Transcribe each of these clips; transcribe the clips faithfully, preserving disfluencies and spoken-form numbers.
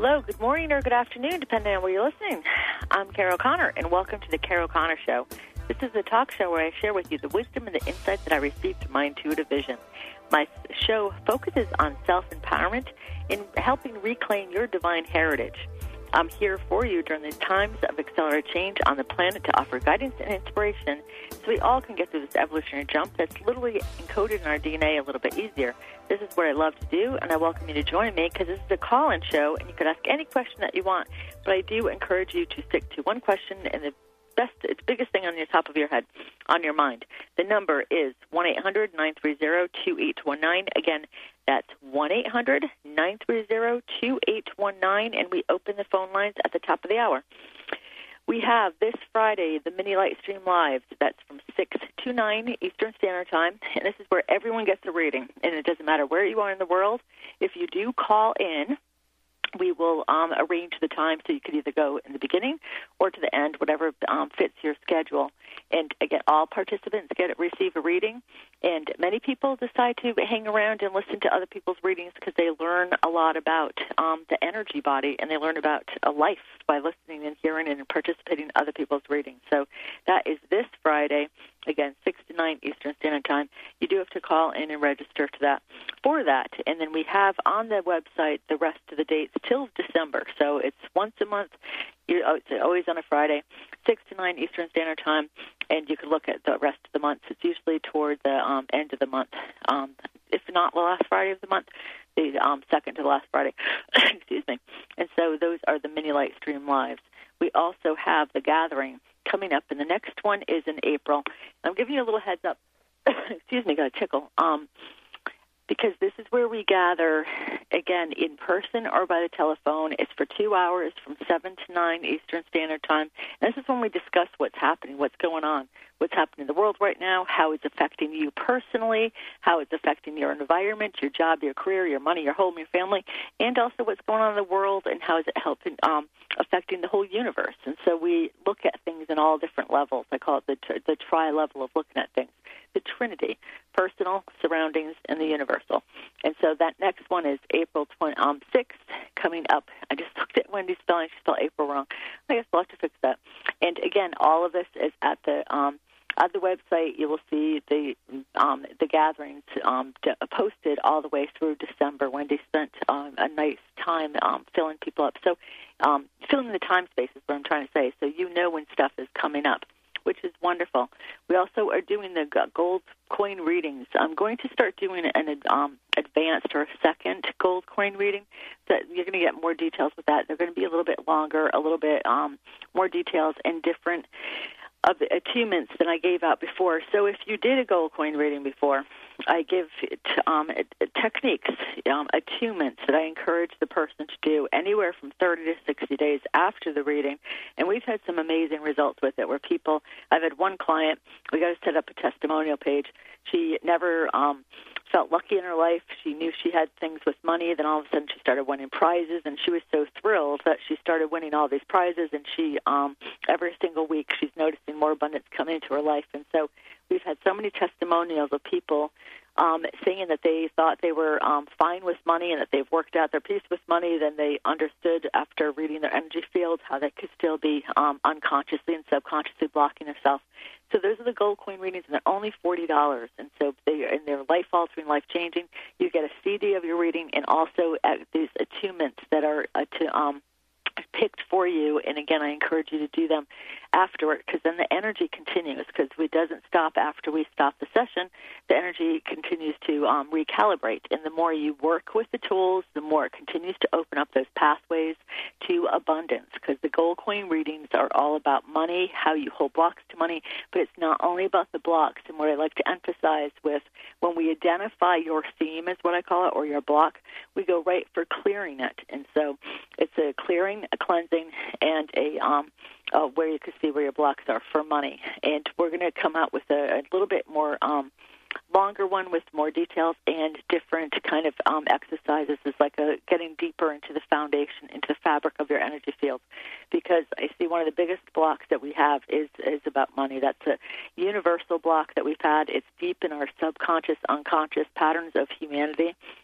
hello, good morning or good afternoon, depending on where you're listening. I'm Carol Connor, and welcome to the Carol Connor Show. This is a talk show where I share with you the wisdom and the insights that I received through my intuitive vision. My show focuses on self-empowerment in helping reclaim your divine heritage. I'm here for you during the times of accelerated change on the planet to offer guidance and inspiration so we all can get through this evolutionary jump that's literally encoded in our D N A a little bit easier. This is what I love to do, and I welcome you to join me because this is a call-in show, and you can ask any question that you want. But I do encourage you to stick to one question and the best, it's the biggest thing on your top of your head, on your mind. The number is one eight hundred nine three zero two eight one nine. Again, that's one eight hundred nine three zero two eight one nine, and we open the phone lines at the top of the hour. We have this Friday the Mini Light Stream Live. That's from six to nine Eastern Standard Time, and this is where everyone gets a reading, and it doesn't matter where you are in the world. If you do call in, we will um, arrange the time so you could either go in the beginning or to the end, whatever um, fits your schedule. And again, all participants get receive a reading, and many people decide to hang around and listen to other people's readings because they learn a lot about um, the energy body, and they learn about a life by listening and hearing and participating in other people's readings. So that is this Friday, again, six to nine Eastern Standard Time. You do have to call in and register to that for that. And then we have on the website the rest of the dates till December. So it's once a month. You, oh, it's always on a Friday, six to nine Eastern Standard Time, and you can look at the rest of the month. It's usually toward the um, end of the month. Um, if not the last Friday of the month, the um, second to the last Friday. Excuse me. And so those are the Mini Light Stream Lives. We also have the Gathering coming up, and the next one is in April. I'm giving you a little heads up. Excuse me, got a tickle. Um, because this is where we gather, again, in person or by the telephone. It's for two hours from seven to nine Eastern Standard Time. And this is when we discuss what's happening, what's going on, what's happening in the world right now, how it's affecting you personally, how it's affecting your environment, your job, your career, your money, your home, your family, and also what's going on in the world and how is it helping, um, affecting the whole universe. And so we look at things in all different levels. I call it the, the tri-level of looking at things. The Trinity, personal, surroundings, and the universal. And so that next one is April twenty-sixth coming up. I just looked at Wendy's spelling. She spelled April wrong. I guess we'll have to fix that. And, again, all of this is at the um, at the website. You will see the um, the gatherings um, d- posted all the way through December. Wendy spent um, a nice time um, filling people up. So um, filling the time space is what I'm trying to say, so you know when stuff is coming up, which is wonderful. We also are doing the gold coin readings. I'm going to start doing an um, advanced or a second gold coin reading. That you're going to get more details with that. They're going to be a little bit longer, a little bit um, more details, and different of the attunements than I gave out before. So if you did a gold coin reading before, I give t- um, techniques, um, attunements that I encourage the person to do anywhere from thirty to sixty days after the reading. And we've had some amazing results with it where people, I've had one client, we got to set up a testimonial page. She never um, felt lucky in her life. She knew she had things with money. Then all of a sudden she started winning prizes, and she was so thrilled that she started winning all these prizes. And she, um, every single week, she's noticing more abundance coming into her life. And so we've had so many testimonials of people um, saying that they thought they were um, fine with money and that they've worked out their peace with money. Then they understood after reading their energy fields how they could still be um, unconsciously and subconsciously blocking themselves. So those are the gold coin readings, and they're only forty dollars. And so they are, and they're life-altering, life-changing. You get a C D of your reading and also at these attunements that are uh, to um, picked for you. And again, I encourage you to do them afterward, because then the energy continues, because it doesn't stop after we stop the session. The energy continues to um, recalibrate, and the more you work with the tools, the more it continues to open up those pathways to abundance, because the gold coin readings are all about money, how you hold blocks to money, but it's not only about the blocks. And what I like to emphasize with when we identify your theme, is what I call it, or your block, we go right for clearing it. And so it's a clearing, a cleansing, and a um, uh, where you can see where your blocks are for money. And we're going to come out with a, a little bit more um, longer one with more details and different kind of um, exercises. It's like a getting deeper into the foundation, into the fabric of your energy field, because I see one of the biggest blocks that we have is, is about money. That's a universal block that we've had. It's deep in our subconscious, unconscious patterns of humanity,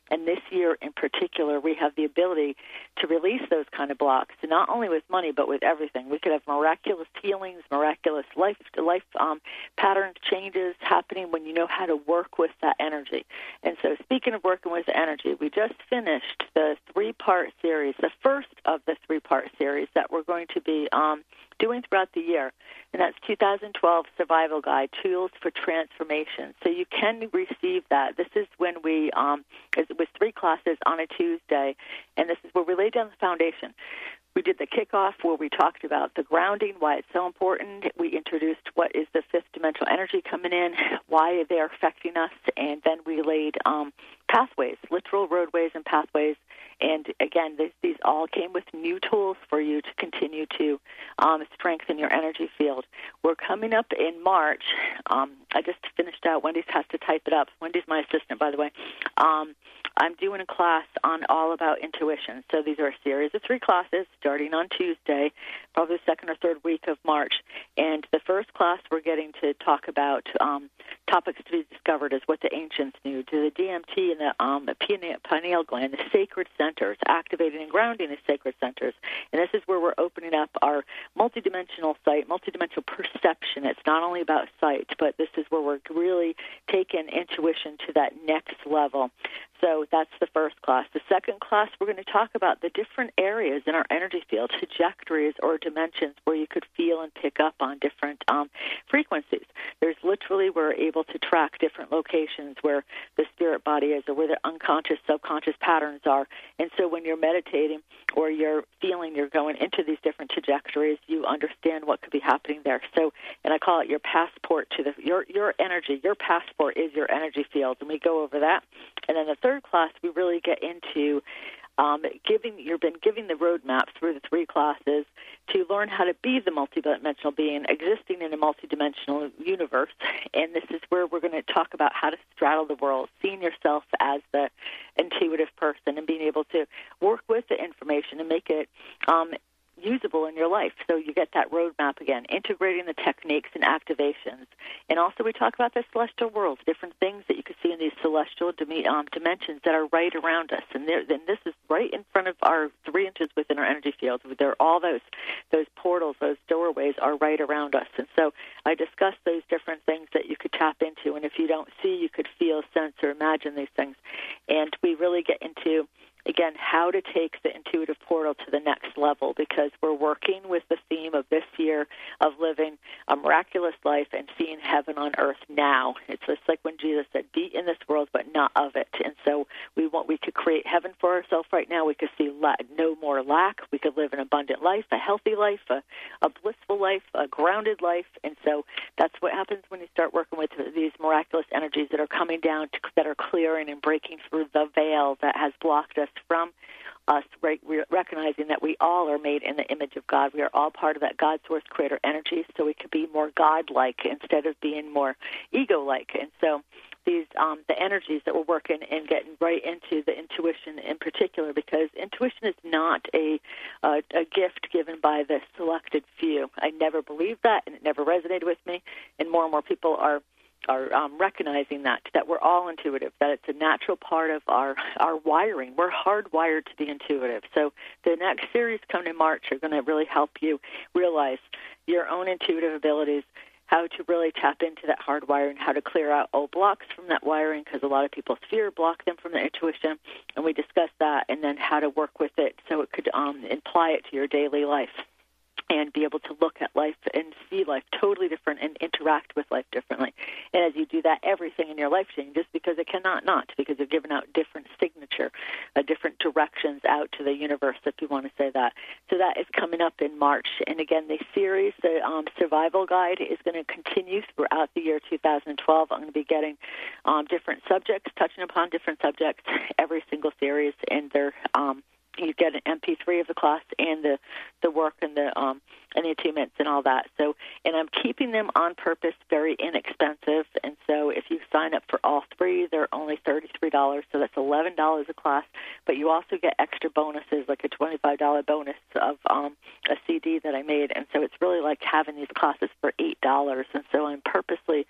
And this year in particular, we have the ability to release those kind of blocks, not only with money, but with everything. We could have miraculous healings, miraculous life life um, pattern changes happening when you know how to work with that energy. And so speaking of working with energy, we just finished the three-part series, the first of the three-part series that we're going to be um, doing throughout the year. And that's two thousand twelve Survival Guide, Tools for Transformation. So you can receive that. This is when we, um, it was three classes on a Tuesday, and this is where we lay down the foundation. We did the kickoff where we talked about the grounding, why it's so important. We introduced what is the fifth dimensional energy coming in, why they're affecting us, and then we laid um, pathways, literal roadways and pathways. And again, this, these all came with new tools for you to continue to um, strengthen your energy field. We're coming up in March. Um, I just finished out. Wendy's has to type it up. Wendy's my assistant, by the way. Um, I'm doing a class on all about intuition. So these are a series of three classes starting on Tuesday, probably the second or third week of March. And the first class we're getting to talk about um, topics to be discovered is what the ancients knew, to the D M T and the, um, the pineal gland, the sacred centers, activating and grounding the sacred centers. And this is where we're opening up our multidimensional sight, multidimensional perception. It's not only about sight, but this is where we're really taking intuition to that next level. So that's the first class. The second class, we're going to talk about the different areas in our energy field, trajectories or dimensions where you could feel and pick up on different um, frequencies. There's literally, we're able to track different locations where the spirit body is or where the unconscious, subconscious patterns are. And so when you're meditating or you're feeling you're going into these different trajectories, you understand what could be happening there. So, and I call it your passport to the, your, your energy. Your passport is your energy field, and we go over that. And then the third class, we really get into um, giving, you've been giving the roadmap through the three classes to learn how to be the multidimensional being existing in a multidimensional universe. And this is where we're going to talk about how to straddle the world, seeing yourself as the intuitive person and being able to work with the information and make it um, usable in your life. So you get that roadmap again, integrating the techniques and activations. And also we talk about the celestial worlds, different things that you can see in these celestial dim- um, dimensions that are right around us. And, and this is right in front of our three inches within our energy field. There, all those those portals, those doorways are right around us. And so I discuss those different things that you could tap into. And if you don't see, you could feel, sense, or imagine these things. And we really get into, again, how to take the intuitive portal to the next level, because we're working with the theme of this year of living a miraculous life and seeing heaven on earth now. It's just like when Jesus said, be in this world, but not of it. And so we want, we could create heaven for ourselves right now. We could see la- no more lack. We could live an abundant life, a healthy life, a, a blissful life, a grounded life. And so that's what happens when you start working with these miraculous energies that are coming down, to, that are clearing and breaking through the veil that has blocked us from us, right, recognizing that we all are made in the image of God. We are all part of that God source creator energy, so we could be more God-like instead of being more ego-like. And so these um, the energies that we're working and getting right into the intuition in particular, because intuition is not a, uh, a gift given by the selected few. I never believed that, and it never resonated with me, and more and more people are are um, recognizing that, that we're all intuitive, that it's a natural part of our, our wiring. We're hardwired to be intuitive. So the next series coming in March are going to really help you realize your own intuitive abilities, how to really tap into that hardwiring, how to clear out old blocks from that wiring, because a lot of people's fear block them from the intuition, and we discuss that, and then how to work with it so it could um, apply it to your daily life and be able to look at life and see life totally different and interact with life differently. And as you do that, everything in your life changes, because it cannot not, because you're giving out different signature, uh, different directions out to the universe, if you want to say that. So that is coming up in March. And again, the series, the um, Survival Guide, is going to continue throughout the year two thousand twelve. I'm going to be getting um, different subjects, touching upon different subjects every single series, and they're um, you get an M P three of the class and the, the work and the um, and the attunements and all that. So, and I'm keeping them on purpose very inexpensive. And so if you sign up for all three, they're only thirty-three dollars. So that's eleven dollars a class. But you also get extra bonuses, like a twenty-five dollars bonus of um, a C D that I made. And so it's really like having these classes for eight dollars. And so I'm purposely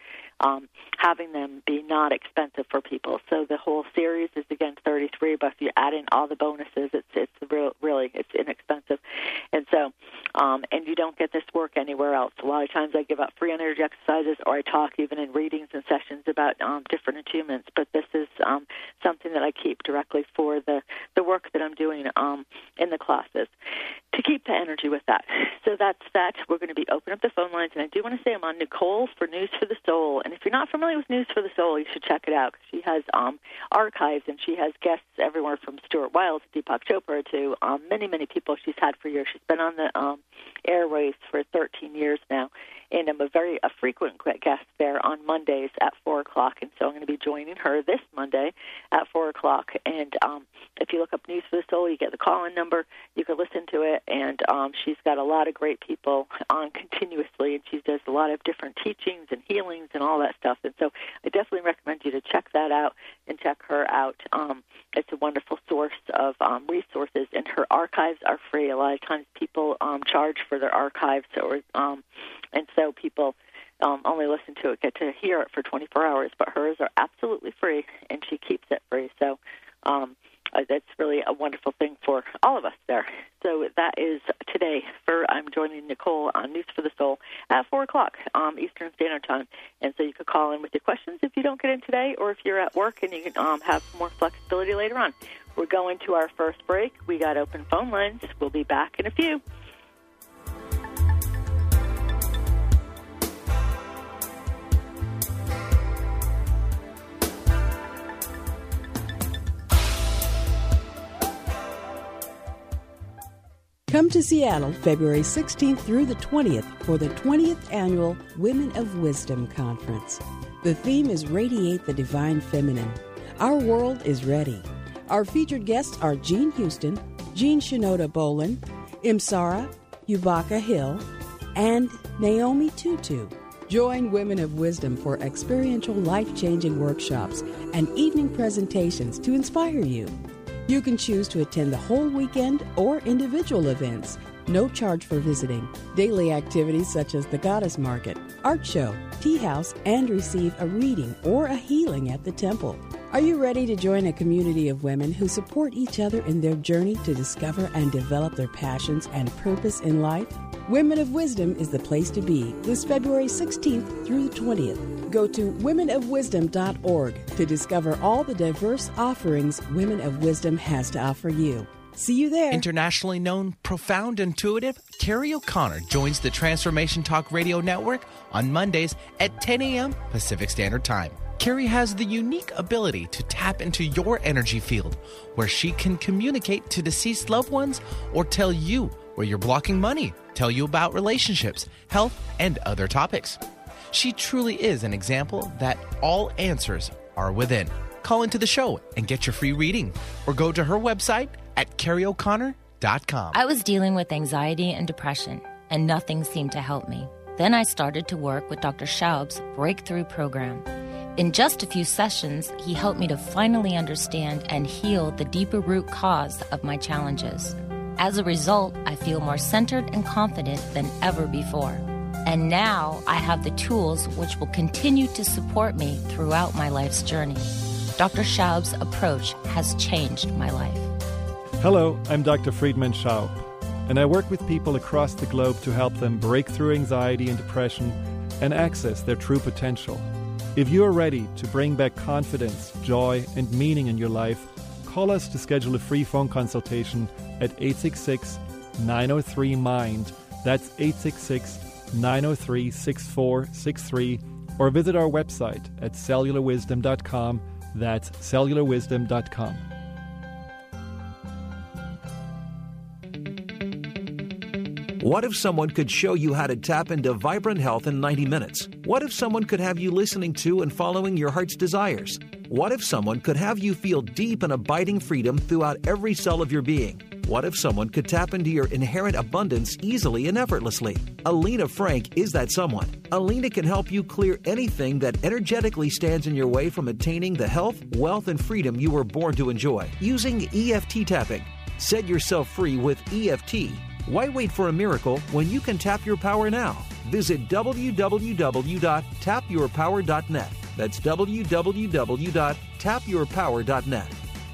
um, having them be not expensive for people. So the whole series is, again, thirty-three, but if you add in all the bonuses, it's it's real, really it's inexpensive. And so, um, and you don't get this work anywhere else. A lot of times I give out free energy exercises, or I talk even in readings and sessions about um, different attunements, but this is um, something that I keep directly for the, the work that I'm doing um, in the classes to keep the energy with that. So that's that. We're going to be opening up the phone lines, and I do want to say I'm on Nicole for News for the Soul. And if you're not familiar with News for the Soul, you should check it out, because she has um, archives, and she has guests everywhere from Stuart Wiles to Deepak Chopra to um, many, many people she's had for years. She's been on the um, airwaves for thirteen years now, and I'm a very a frequent guest there on Mondays at four o'clock, and so I'm going to be joining her this Monday at four o'clock. And um, if you look up News for the Soul, you get the call-in number. You can listen to it, and um, she's got a lot of great people on continuously, and she does a lot of different teachings and healings and all that stuff. And so I definitely recommend you to check that out and check her out. Um, it's a wonderful source of um, resources, and her archives are free. A lot of times people um, charge for their archives, or um, and so people um, only listen to it, get to hear it for twenty-four hours, but hers are absolutely free, and she keeps it free. So um, uh, that's really a wonderful thing for all of us there. So that is today. For I'm joining Nicole on News for the Soul at four o'clock um, Eastern Standard Time. And so you could call in with your questions if you don't get in today, or if you're at work and you can um, have more flexibility later on. We're going to our first break. We got open phone lines. We'll be back in a few. Come to Seattle February sixteenth through the twentieth for the twentieth Annual Women of Wisdom Conference. The theme is Radiate the Divine Feminine. Our world is ready. Our featured guests are Jean Houston, Jean Shinoda Bolin, Imsara, Yubaka Hill, and Naomi Tutu. Join Women of Wisdom for experiential life-changing workshops and evening presentations to inspire you. You can choose to attend the whole weekend or individual events. No charge for visiting. Daily activities such as the Goddess Market, art show, tea house, and receive a reading or a healing at the temple. Are you ready to join a community of women who support each other in their journey to discover and develop their passions and purpose in life? Women of Wisdom is the place to be this February sixteenth through the twentieth. Go to women of wisdom dot org to discover all the diverse offerings Women of Wisdom has to offer you. See you there. Internationally known, profound, intuitive, Carrie O'Connor joins the Transformation Talk Radio Network on Mondays at ten a.m. Pacific Standard Time. Carrie has the unique ability to tap into your energy field, where she can communicate to deceased loved ones or tell you where you're blocking money, tell you about relationships, health, and other topics. She truly is an example that all answers are within. Call into the show and get your free reading, or go to her website at carrie o'connor dot com. I was dealing with anxiety and depression, and nothing seemed to help me. Then I started to work with Doctor Schaub's Breakthrough Program. In just a few sessions, he helped me to finally understand and heal the deeper root cause of my challenges. As a result, I feel more centered and confident than ever before. And now I have the tools which will continue to support me throughout my life's journey. Doctor Schaub's approach has changed my life. Hello, I'm Doctor Friedman Schaub, and I work with people across the globe to help them break through anxiety and depression and access their true potential. If you are ready to bring back confidence, joy, and meaning in your life, call us to schedule a free phone consultation at eight six six, nine oh three, MIND. That's eight six six, nine oh three, six four six three, or visit our website at cellular wisdom dot com. That's cellular wisdom dot com. What if someone could show you how to tap into vibrant health in ninety minutes? What if someone could have you listening to and following your heart's desires? What if someone could have you feel deep and abiding freedom throughout every cell of your being? What if someone could tap into your inherent abundance easily and effortlessly? Alina Frank is that someone. Alina can help you clear anything that energetically stands in your way from attaining the health, wealth, and freedom you were born to enjoy using E F T tapping. Set yourself free with E F T. Why wait for a miracle when you can tap your power now? Visit w w w dot tap your power dot net. That's w w w dot tap your power dot net.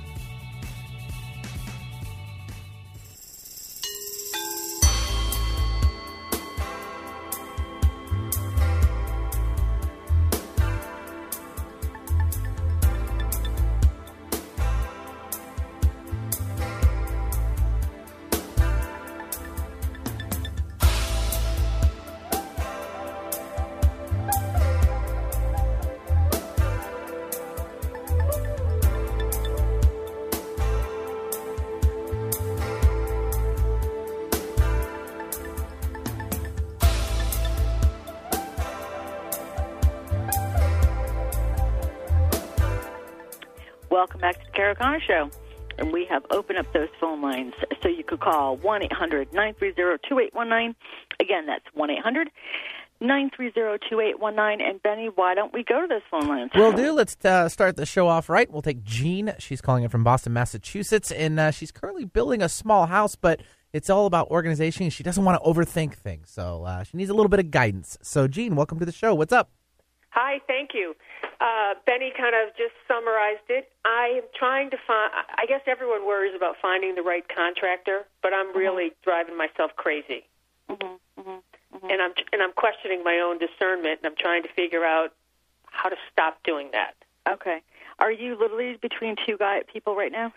Welcome back to the Carol Connor Show. And we have opened up those phone lines so you could call one eight hundred nine three zero two eight one nine. Again, that's one eight hundred nine three zero two eight one nine. And, Benny, why don't we go to those phone lines? Will do. Let's uh, start the show off right. We'll take Jean. She's calling in from Boston, Massachusetts, and uh, she's currently building a small house, but it's all about organization. She doesn't want to overthink things, so uh, she needs a little bit of guidance. So, Jean, welcome to the show. What's up? Hi, thank you. Uh, Benny kind of just summarized it. I am trying to find, I guess everyone worries about finding the right contractor, but I'm really mm-hmm. driving myself crazy. Mm-hmm, mm-hmm, mm-hmm. And I'm and I'm questioning my own discernment, and I'm trying to figure out how to stop doing that. Okay. Are you literally between two guy people right now?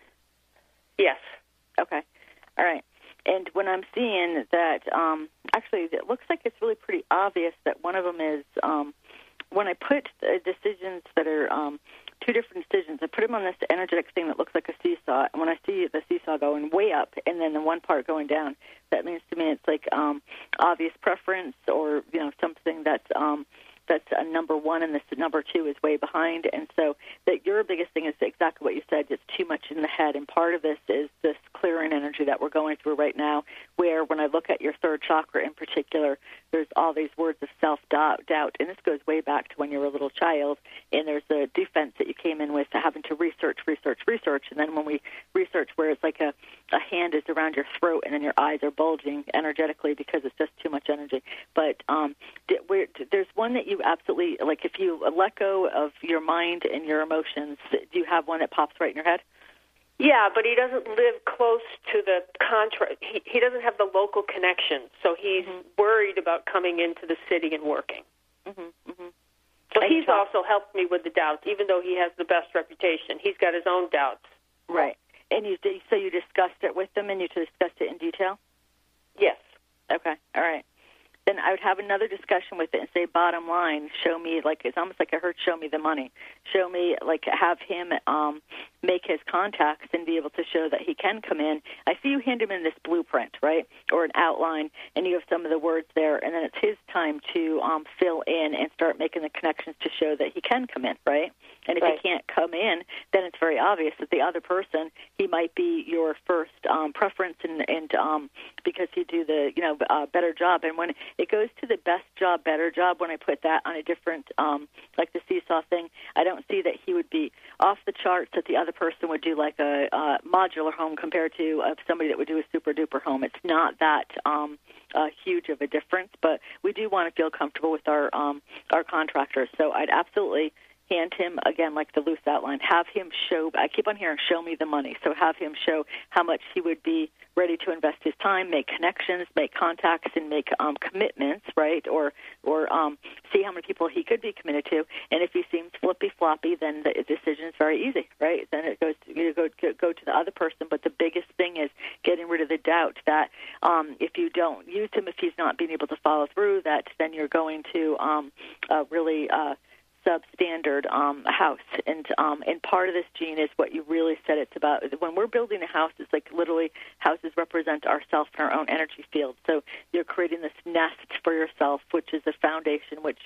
Yes. Okay. All right. And when I'm seeing that, um, actually, it looks like it's really pretty obvious that one of them is, um, when I put uh, decisions that are um, two different decisions, I put them on this energetic thing that looks like a seesaw. And when I see the seesaw going way up and then the one part going down, that means to me it's like um, obvious preference, or you know something that's um, that's a number one and this number two is way behind. And so that your biggest thing is exactly what you said. It's too much in the head. And part of this is this clearing energy that we're going through right now, where when I look at your third chakra in particular, there's all these words of self-doubt, doubt, and this goes way back to when you were a little child, and there's a defense that you came in with having to research, research, research, and then when we research where it's like a, a hand is around your throat and then your eyes are bulging energetically because it's just too much energy. But um, we're, there's one that you absolutely, like if you let go of your mind and your emotions, do you have one that pops right in your head? Yeah, but he doesn't live close to the contract. He, he doesn't have the local connection, so he's mm-hmm. worried about coming into the city and working. Mm-hmm, mm-hmm. So and he's talk- also helped me with the doubts, even though he has the best reputation. He's got his own doubts. Right. And you so you discussed it with them, and you discussed it in detail? Yes. Okay. All right. Then I would have another discussion with it and say, bottom line, show me, like, it's almost like I heard show me the money. Show me, like, have him um, make his contacts and be able to show that he can come in. I see you hand him in this blueprint, right, or an outline, and you have some of the words there, and then it's his time to um, fill in and start making the connections to show that he can come in, right? And if right. he can't come in, then it's very obvious that the other person, he might be your first um, preference, and, and um, because he do the, you know, uh, better job. And when it goes to the best job, better job, when I put that on a different, um, like the seesaw thing, I don't see that he would be off the charts that the other person would do like a uh, modular home compared to uh, somebody that would do a super-duper home. It's not that um, uh, huge of a difference, but we do want to feel comfortable with our um, our contractors. So I'd absolutely hand him, again, like the loose outline, have him show, I keep on hearing, show me the money. So have him show how much he would be ready to invest his time, make connections, make contacts, and make um, commitments, right? Or or um, see how many people he could be committed to. And if he seems flippy-floppy, then the decision is very easy, right? Then it goes to, you go, go to the other person. But the biggest thing is getting rid of the doubt that um, if you don't use him, if he's not being able to follow through, that then you're going to um, uh, really uh, substandard um, house. And um, and part of this, Gene, is what you really said it's about. When we're building a house, it's like literally houses represent ourselves and our own energy field. So you're creating this nest for yourself, which is a foundation which you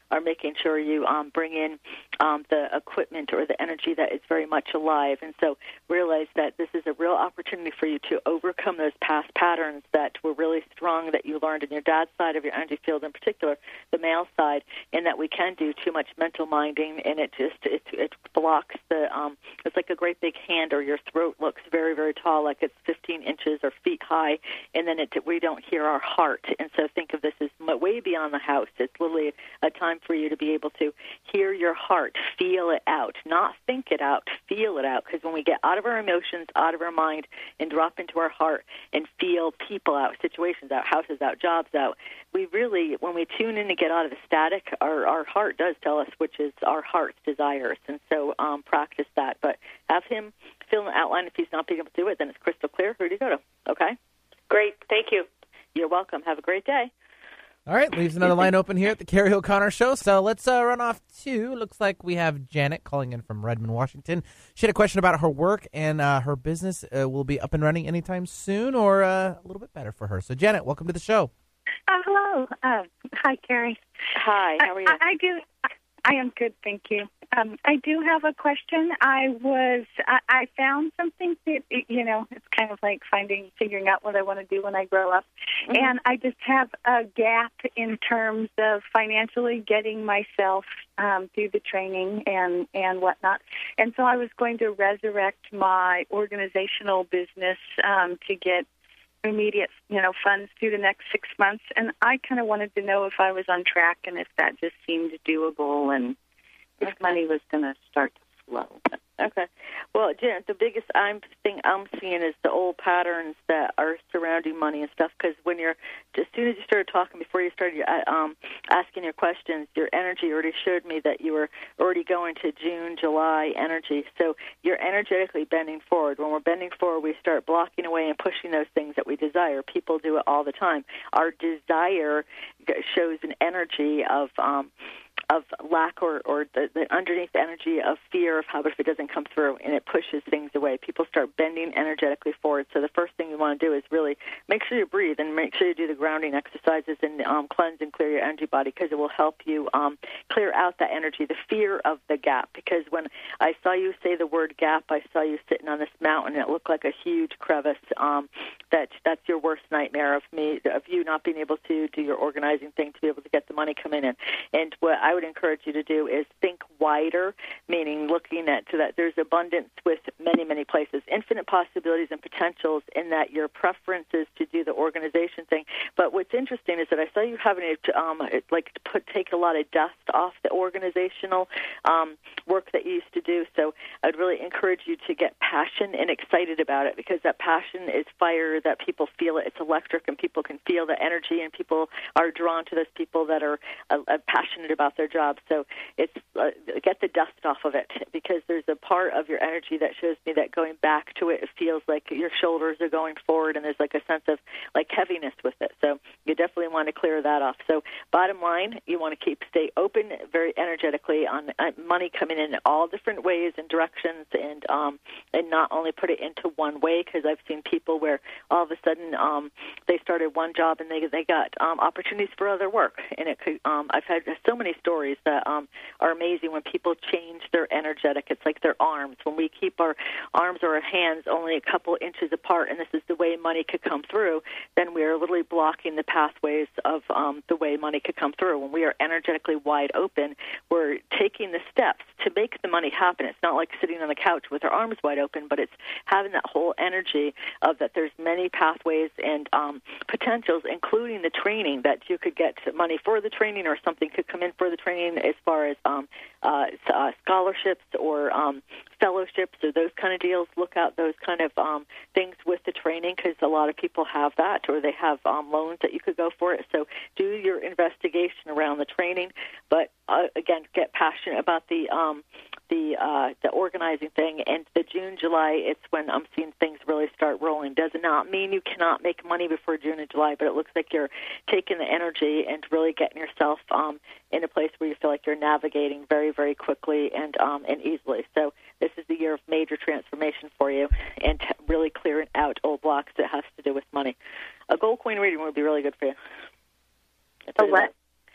are making sure you um, bring in um, the equipment or the energy that is very much alive. And so realize that this is a real opportunity for you to overcome those past patterns that were really strong that you learned in your dad's side of your energy field, in particular, the male side, and that we can do too much mental minding, and it just it, it blocks the, um, it's like a great big hand, or your throat looks very, very tall, like it's fifteen inches or feet high, and then it, we don't hear our heart. And so think of this as way beyond the house. It's literally a time for you to be able to hear your heart, feel it out, not think it out, feel it out, because when we get out of our emotions, out of our mind, and drop into our heart and feel people out, situations out, houses out, jobs out, we really, when we tune in to get out of the static, our, our heart does tell us which is our heart's desires. And so um, practice that. But have him fill an outline. If he's not being able to do it, then it's crystal clear. Who do you go to? Okay? Great. Thank you. You're welcome. Have a great day. All right, leaves another line open here at the Carrie O'Connor Show. So let's uh, run off to, looks like we have Janet calling in from Redmond, Washington. She had a question about her work and uh, her business uh, will be up and running anytime soon, or uh, a little bit better for her. So Janet, welcome to the show. Uh, hello. Uh, hi, Carrie. Hi, how are you? I, I do. I am good, thank you. Um, I do have a question. I was, I, I found something that, you know, it's kind of like finding, figuring out what I want to do when I grow up. Mm-hmm. And I just have a gap in terms of financially getting myself um, through the training and, and whatnot. And so I was going to resurrect my organizational business um, to get immediate, you know, funds through the next six months. And I kind of wanted to know if I was on track and if that just seemed doable and if okay. money was going to start to flow. Okay. Well, Janet, the biggest I'm thing I'm seeing is the old patterns that are surrounding money and stuff. Because when you're, as soon as you started talking, before you started um, asking your questions, your energy already showed me that you were already going to June, July energy. So you're energetically bending forward. When we're bending forward, we start blocking away and pushing those things that we desire. People do it all the time. Our desire shows an energy of um, of lack or, or the, the underneath energy of fear of how if it doesn't come through, and it pushes things away. People start bending energetically forward. So the first thing you want to do is really make sure you breathe and make sure you do the grounding exercises and um, cleanse and clear your energy body, because it will help you um, clear out that energy, the fear of the gap. Because when I saw you say the word gap, I saw you sitting on this mountain, and it looked like a huge crevice. Um, that that's your worst nightmare of me, of you not being able to do your organizing thing to be able to get the money coming in. And what I would encourage you to do is think wider, meaning looking at to that there's abundance with many, many places, infinite possibilities and potentials, in that your preference is to do the organization thing. But what's interesting is that I saw you having to um, like to put take a lot of dust off the organizational um, work that you used to do. So I'd really encourage you to get passion and excited about it, because that passion is fire that people feel it. It's electric, and people can feel the energy, and people are drawn to those people that are uh, passionate about their job. So it's uh, get the dust off of it, because there's a part of your energy that shows me that going back to it, it feels like your shoulders are going forward, and there's like a sense of like heaviness with it. So you definitely want to clear that off. So bottom line, you want to keep stay open very energetically on uh, money coming in all different ways and directions, and um, and not only put it into one way, because I've seen people where all of a sudden um, they started one job and they they got um, opportunities for other work, and it could. Um, I've had so many stories that um, are amazing when people change their energetic. It's like their arms. When we keep our arms or our hands only a couple inches apart, and this is the way money could come through, then we are literally blocking the pathways of um, the way money could come through. When we are energetically wide open, we're taking the steps to make the money happen. It's not like sitting on the couch with our arms wide open, but it's having that whole energy of that there's many pathways and um, potentials, including the training, that you could get money for the training, or something could come in for the training as far as um, uh, uh, scholarships or um, fellowships or those kind of deals. Look out those kind of um, things with the training, because a lot of people have that, or they have um, loans that you could go for it. So do your investigation around the training, but uh, again, get passionate about the um, the uh, the organizing thing. And the June, July, it's when I'm seeing things really start rolling. Does not mean you cannot make money before June and July, but it looks like you're taking the energy and really getting yourself um, in a place where you feel like you're navigating very, very quickly and um, and easily. So this is the year of major transformation for you, and t- really clearing out old blocks that has to do with money. A gold coin reading would be really good for you. A what?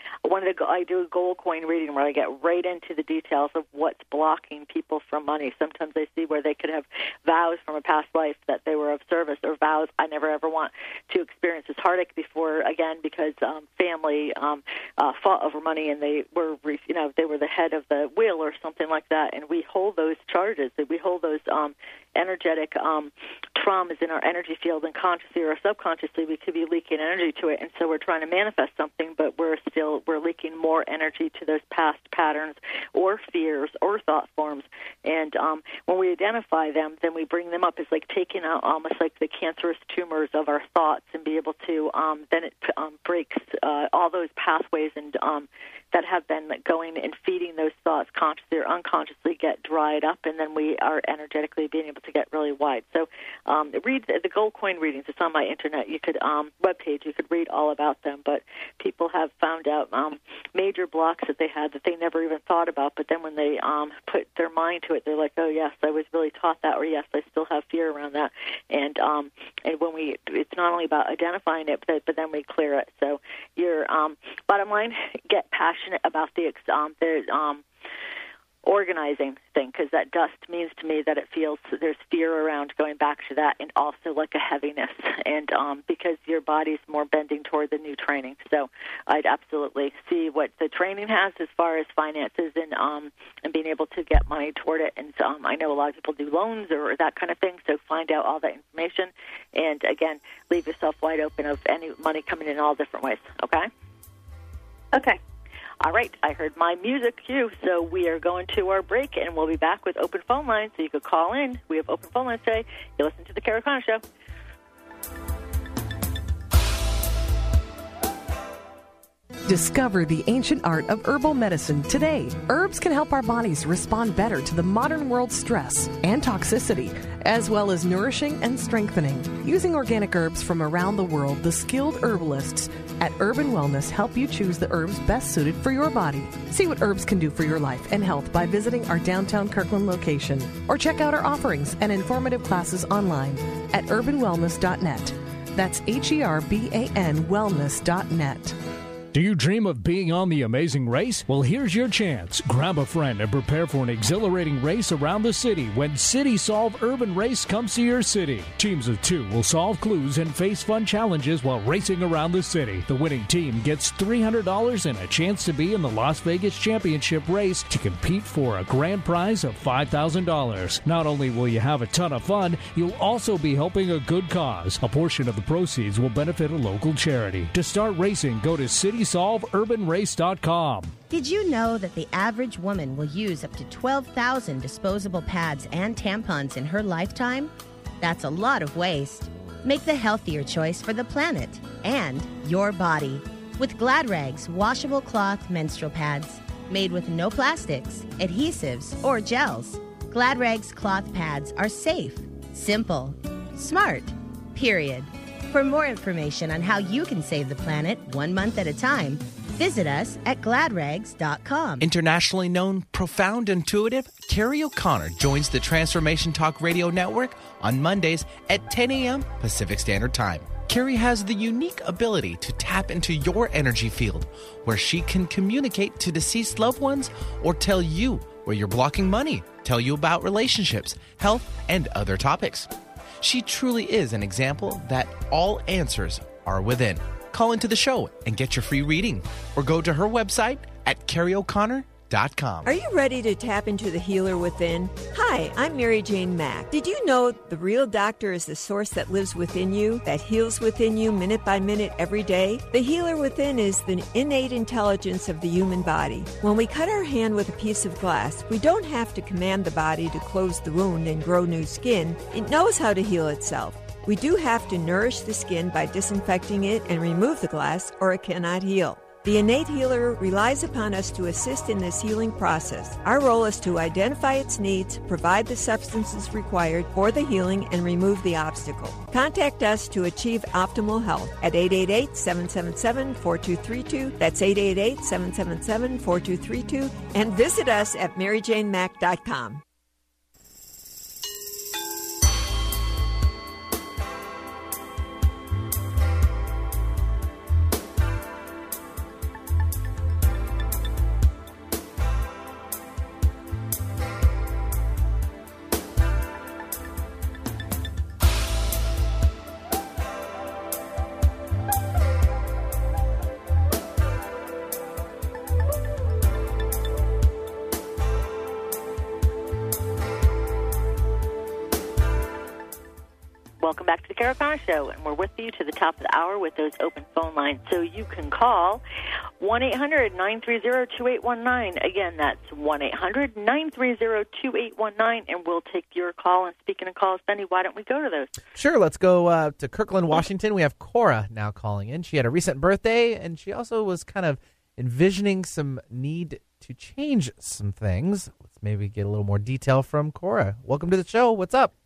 one of the I do a gold coin reading where I get right into the details of what's blocking people from money. Sometimes I see where they could have vows from a past life that they were of service, or vows I never ever want to experience this heartache before again, because um, family um, uh, fought over money and they were, you know, they were the head of the will or something like that. And we hold those charges, we hold those um, energetic um, traumas in our energy field, and consciously or subconsciously we could be leaking energy to it. And so we're trying to manifest something, but we're still we're leaking more energy to those past patterns or fears or thought forms. And um, when we identify them, then we bring them up. It's like taking out almost like the cancerous tumors of our thoughts, and be able to um, then it um, breaks uh, all those pathways and um, that have been going and feeding those thoughts consciously or unconsciously get dried up, and then we are energetically being able to get really wide. So um, read the, the gold coin readings. It's on my internet. You could um, webpage. You could read all about them. But people have found out um, major blocks that they had that they never even thought about. But then when they um, put their mind to it, they're like, "Oh yes, I was really taught that," or "Yes, I still have fear around that." And um, and when we, it's not only about identifying it, but, but then we clear it. So your um, bottom line: get passionate about the um, the um, organizing thing, because that dust means to me that it feels there's fear around going back to that, and also like a heaviness, and um, because your body's more bending toward the new training. So I'd absolutely see what the training has as far as finances and um, and being able to get money toward it. And um, I know a lot of people do loans or that kind of thing, so find out all that information, and again, leave yourself wide open of any money coming in all different ways. Okay? Okay. All right, I heard my music cue, so we are going to our break, and we'll be back with open phone lines, so you could call in. We have open phone lines today. You listen to the Carol Connor Show. Discover the ancient art of herbal medicine today. Herbs can help our bodies respond better to the modern world's stress and toxicity, as well as nourishing and strengthening. Using organic herbs from around the world, the skilled herbalists at Urban Wellness help you choose the herbs best suited for your body. See what herbs can do for your life and health by visiting our downtown Kirkland location, or check out our offerings and informative classes online at urban wellness dot net. That's H E R B A N wellness dot net. Do you dream of being on The Amazing Race? Well, here's your chance. Grab a friend and prepare for an exhilarating race around the city when City Solve Urban Race comes to your city. Teams of two will solve clues and face fun challenges while racing around the city. The winning team gets three hundred dollars and a chance to be in the Las Vegas Championship race to compete for a grand prize of five thousand dollars. Not only will you have a ton of fun, you'll also be helping a good cause. A portion of the proceeds will benefit a local charity. To start racing, go to city solve urban race dot com. Did you know that the average woman will use up to twelve thousand disposable pads and tampons in her lifetime? That's a lot of waste. Make the healthier choice for the planet and your body with Glad Rags washable cloth menstrual pads made with no plastics, adhesives, or gels. Glad Rags cloth pads are safe, simple, smart, period. For more information on how you can save the planet one month at a time, visit us at glad rags dot com. Internationally known, profound, intuitive, Carrie O'Connor joins the Transformation Talk Radio Network on Mondays at ten a.m. Pacific Standard Time. Carrie has the unique ability to tap into your energy field, where she can communicate to deceased loved ones or tell you where you're blocking money, tell you about relationships, health, and other topics. She truly is an example that all answers are within. Call into the show and get your free reading, or go to her website at carrie o'connor dot com. Are you ready to tap into the healer within? Hi, I'm Mary Jane Mack. Did you know the real doctor is the source that lives within you, that heals within you minute by minute every day? The healer within is the innate intelligence of the human body. When we cut our hand with a piece of glass, we don't have to command the body to close the wound and grow new skin. It knows how to heal itself. We do have to nourish the skin by disinfecting it and remove the glass, or it cannot heal. The innate healer relies upon us to assist in this healing process. Our role is to identify its needs, provide the substances required for the healing, and remove the obstacle. Contact us to achieve optimal health at eight eight eight, seven seven seven, four two three two. That's eight eight eight, seven seven seven, four two three two. And visit us at mary jane mack dot com. Welcome back to the Carol Connor Show, and we're with you to the top of the hour with those open phone lines. So you can call one eight hundred nine three zero two eight one nine. Again, that's one eight hundred nine three zero two eight one nine, and we'll take your call. And speaking of calls, Benny, why don't we go to those? Sure, let's go uh, to Kirkland, Washington. We have Cora now calling in. She had a recent birthday, and she also was kind of envisioning some need to change some things. Let's maybe get a little more detail from Cora. Welcome to the show. What's up?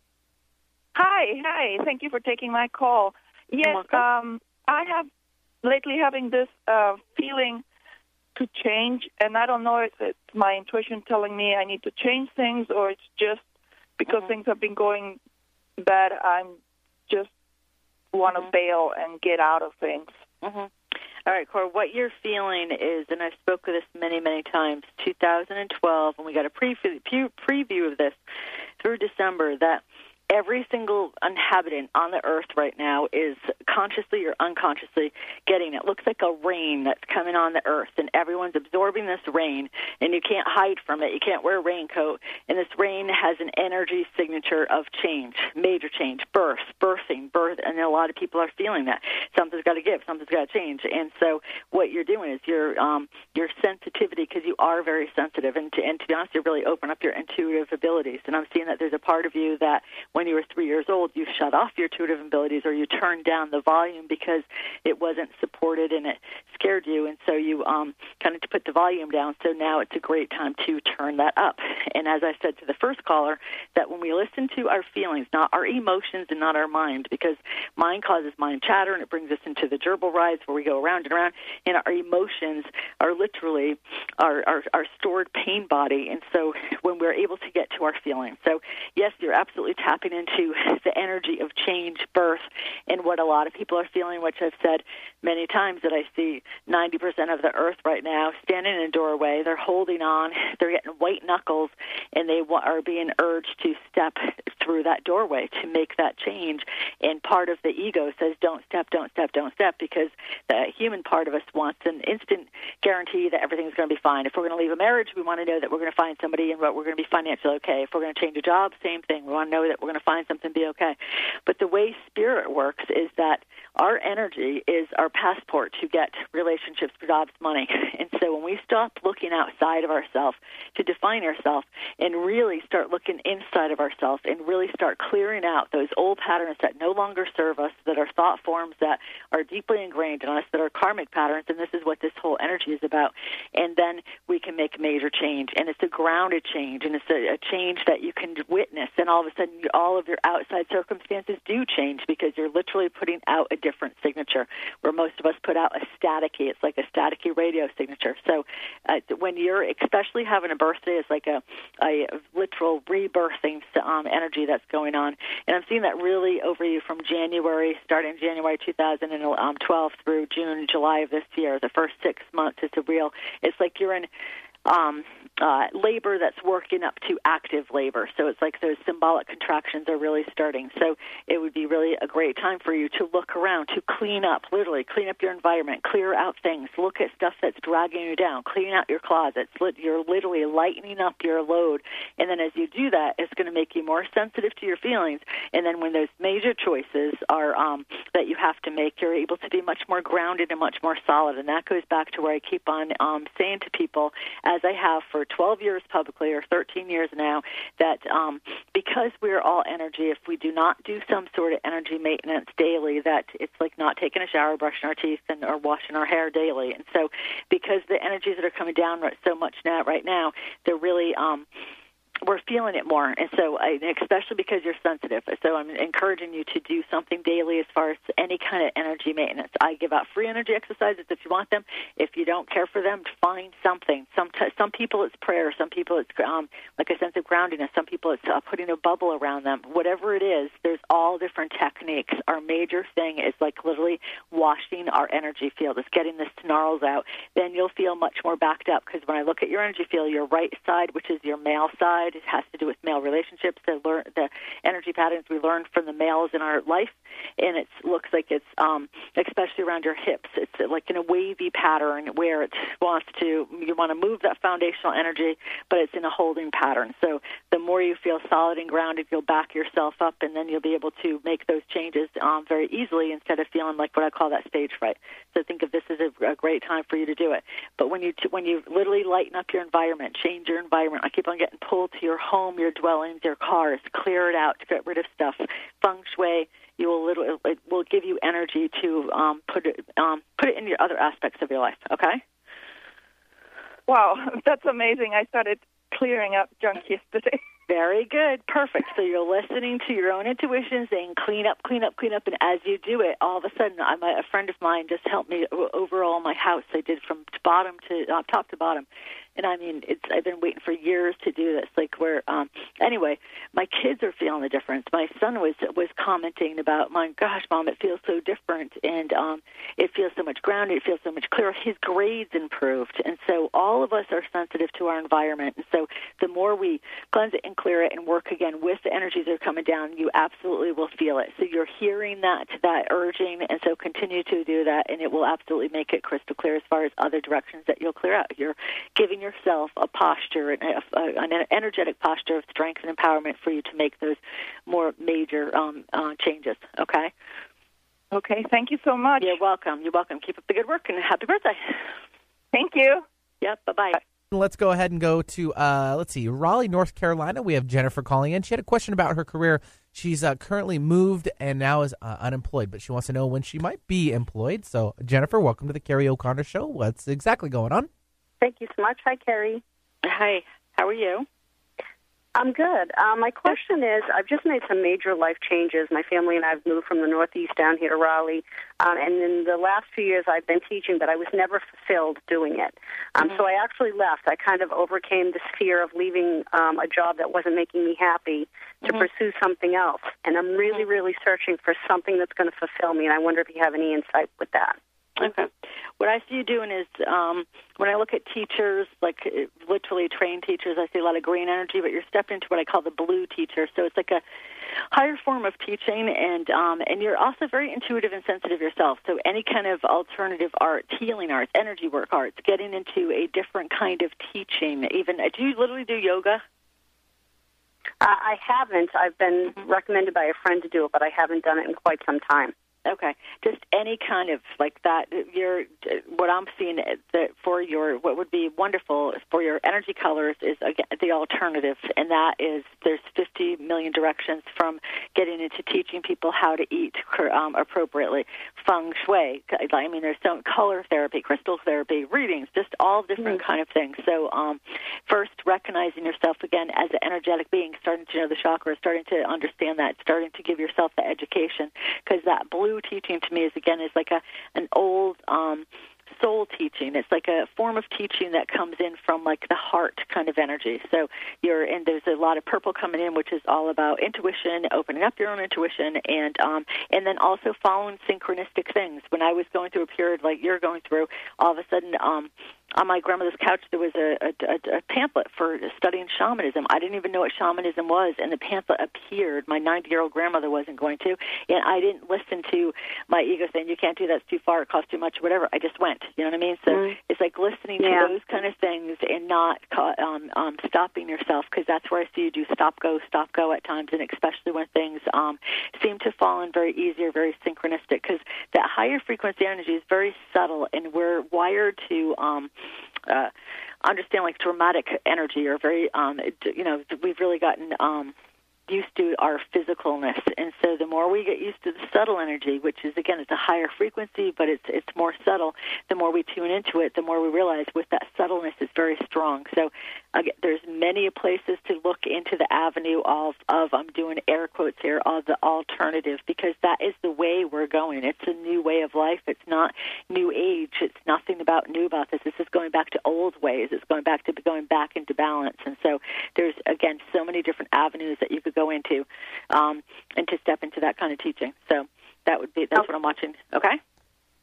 Hi, hi. Thank you for taking my call. Yes, um, I have lately having this uh, feeling to change, and I don't know if it's my intuition telling me I need to change things or it's just because mm-hmm. things have been going bad, I'm just want to mm-hmm. bail and get out of things. Mm-hmm. All right, Cora, what you're feeling is, and I've spoken of this many, many times, two thousand twelve, and we got a pre- preview of this through December, that every single inhabitant on the earth right now is consciously or unconsciously getting it. Looks like a rain that's coming on the earth, and everyone's absorbing this rain, and you can't hide from it. You can't wear a raincoat, and this rain has an energy signature of change, major change, birth, birthing, birth, and a lot of people are feeling that. Something's got to give, something's got to change, and so what you're doing is your um, your sensitivity, because you are very sensitive, and to, and to be honest, you really open up your intuitive abilities, and I'm seeing that there's a part of you that when you were three years old, you shut off your intuitive abilities or you turned down the volume because it wasn't supported and it scared you, and so you um, kind of put the volume down. So now it's a great time to turn that up. And as I said to the first caller, that when we listen to our feelings, not our emotions and not our mind, because mind causes mind chatter and it brings us into the gerbil rides where we go around and around, and our emotions are literally our, our, our stored pain body. And so when we're able to get to our feelings, so yes, you're absolutely tapping into the energy of change, birth, and what a lot of people are feeling, which I've said many times that I see ninety percent of the earth right now standing in a doorway. They're holding on. They're getting white knuckles, and they are being urged to step through that doorway to make that change. And part of the ego says, don't step, don't step, don't step, because the human part of us wants an instant guarantee that everything's going to be fine. If we're going to leave a marriage, we want to know that we're going to find somebody and we're going to be financially okay. If we're going to change a job, same thing. We want to know that we're going to find something and be okay. But the way spirit works is that our energy is our passport to get relationships, jobs, money. And so when we stop looking outside of ourselves to define ourselves and really start looking inside of ourselves and really start clearing out those old patterns that no longer serve us, that are thought forms that are deeply ingrained in us, that are karmic patterns, and this is what this whole energy is about. And then we can make major change. And it's a grounded change, and it's a, a change that you can witness. And all of a sudden, all of your outside circumstances do change because you're literally putting out a different signature, where most of us put out a staticky. It's like a staticky radio signature. So uh, when you're especially having a birthday, it's like a, a literal rebirthing um, energy that's going on. And I'm seeing that really over you from January, starting January two thousand twelve through June, July of this year. The first six months, it's a real, it's like you're in Um, uh, labor that's working up to active labor. So it's like those symbolic contractions are really starting. So it would be really a great time for you to look around, to clean up, literally clean up your environment, clear out things, look at stuff that's dragging you down, clean out your closets. You're literally lightening up your load. And then as you do that, it's going to make you more sensitive to your feelings. And then when those major choices are um, that you have to make, you're able to be much more grounded and much more solid. And that goes back to where I keep on um, saying to people, as I have for twelve years publicly, or thirteen years now, that um, because we're all energy, if we do not do some sort of energy maintenance daily, that it's like not taking a shower, brushing our teeth, and or washing our hair daily. And so because the energies that are coming down so much now, right now, they're really... Um, we're feeling it more, and so I, especially because you're sensitive. So I'm encouraging you to do something daily as far as any kind of energy maintenance. I give out free energy exercises if you want them. If you don't care for them, find something. Some t- some people it's prayer. Some people it's um, like a sense of groundedness. Some people it's uh, putting a bubble around them. Whatever it is, there's all different techniques. Our major thing is like literally washing our energy field. It's getting the snarls out. Then you'll feel much more backed up, because when I look at your energy field, your right side, which is your male side, side. It has to do with male relationships, the, learn, the energy patterns we learn from the males in our life, and it looks like it's, um, especially around your hips, it's like in a wavy pattern where it wants to, you want to move that foundational energy, but it's in a holding pattern. So the more you feel solid and grounded, you'll back yourself up, and then you'll be able to make those changes um, very easily instead of feeling like what I call that stage fright. So think of this as a, a great time for you to do it. But when you t- when you literally lighten up your environment, change your environment, I keep on getting pulled to your home, your dwellings, your cars, clear it out, to get rid of stuff. Feng Shui, you will literally, it will give you energy to um, put it um, put it in your other aspects of your life. Okay. Wow, that's amazing. I started clearing up junk yesterday. Very good. Perfect. So you're listening to your own intuition, saying clean up, clean up, clean up, and as you do it, all of a sudden, I'm a, a friend of mine just helped me overall my house. I did from bottom to uh, top to bottom. And I mean, it's I've been waiting for years to do this. Like where, um, anyway, my kids are feeling the difference. My son was was commenting about, my gosh, Mom, it feels so different, and um, it feels so much grounded. It feels so much clearer. His grades improved, and so all of us are sensitive to our environment. And so the more we cleanse it and clear it and work again with the energies that are coming down, you absolutely will feel it. So you're hearing that that urging, and so continue to do that, and it will absolutely make it crystal clear as far as other directions that you'll clear out. You're giving yourself a posture, an, a, an energetic posture of strength and empowerment for you to make those more major um, uh, changes, okay? Okay, thank you so much. You're welcome. You're welcome. Keep up the good work, and happy birthday. Thank you. Yep, bye-bye. Let's go ahead and go to, uh, let's see, Raleigh, North Carolina. We have Jennifer calling in. She had a question about her career. She's uh, currently moved and now is uh, unemployed, but she wants to know when she might be employed. So, Jennifer, welcome to the Carrie O'Connor Show. What's exactly going on? Thank you so much. Hi, Carrie. Hi. How are you? I'm good. Uh, my question is, I've just made some major life changes. My family and I have moved from the Northeast down here to Raleigh, um, and in the last few years I've been teaching, but I was never fulfilled doing it. Um, mm-hmm. So I actually left. I kind of overcame this fear of leaving um, a job that wasn't making me happy to mm-hmm. pursue something else, and I'm really, really searching for something that's going to fulfill me, and I wonder if you have any insight with that. Okay. What I see you doing is um, when I look at teachers, like literally trained teachers, I see a lot of green energy, but you're stepping into what I call the blue teacher. So it's like a higher form of teaching, and um, and you're also very intuitive and sensitive yourself. So any kind of alternative arts, healing arts, energy work arts, getting into a different kind of teaching. Even do you literally do yoga? Uh, I haven't. I've been mm-hmm. recommended by a friend to do it, but I haven't done it in quite some time. Okay, just any kind of like that. Your what I'm seeing that for your what would be wonderful for your energy colors is again the alternative, and that is there's fifty million directions from getting into teaching people how to eat um, appropriately. Feng Shui, I mean, there's some color therapy, crystal therapy, readings, just all different mm-hmm. kind of things. So um, first, recognizing yourself again as an energetic being, starting to know the chakras, starting to understand that, starting to give yourself the education, because that blue teaching to me is again is like a an old um, soul teaching. It's like a form of teaching that comes in from like the heart kind of energy. So you're and there's a lot of purple coming in, which is all about intuition, opening up your own intuition, and um, and then also following synchronistic things. When I was going through a period like you're going through, all of a sudden. Um, On my grandmother's couch, there was a, a, a pamphlet for studying shamanism. I didn't even know what shamanism was, and the pamphlet appeared. My ninety-year-old grandmother wasn't going to, and I didn't listen to my ego saying, you can't do that, it's too far, it costs too much, whatever. I just went, you know what I mean? So mm. it's like listening yeah. to those kind of things and not um, um, stopping yourself, because that's where I see you do stop, go, stop, go at times, and especially when things um, seem to fall in very easy or very synchronistic, because that higher frequency energy is very subtle, and we're wired to... Um, Uh, understand like dramatic energy or very, um, you know, we've really gotten um, used to our physicalness, and so the more we get used to the subtle energy, which is again it's a higher frequency, but it's it's more subtle. The more we tune into it, the more we realize with that subtleness is very strong. So again, there's many places to look into the avenue of of I'm doing air quotes here of the alternative, because that is the way we're going. It's a new way of life. It's not new age. It's nothing about new about this. This is going back to old ways. It's going back to going back into balance. And so there's again so many different avenues that you could go into um, and to step into that kind of teaching. So that would be that's what I'm watching. Okay.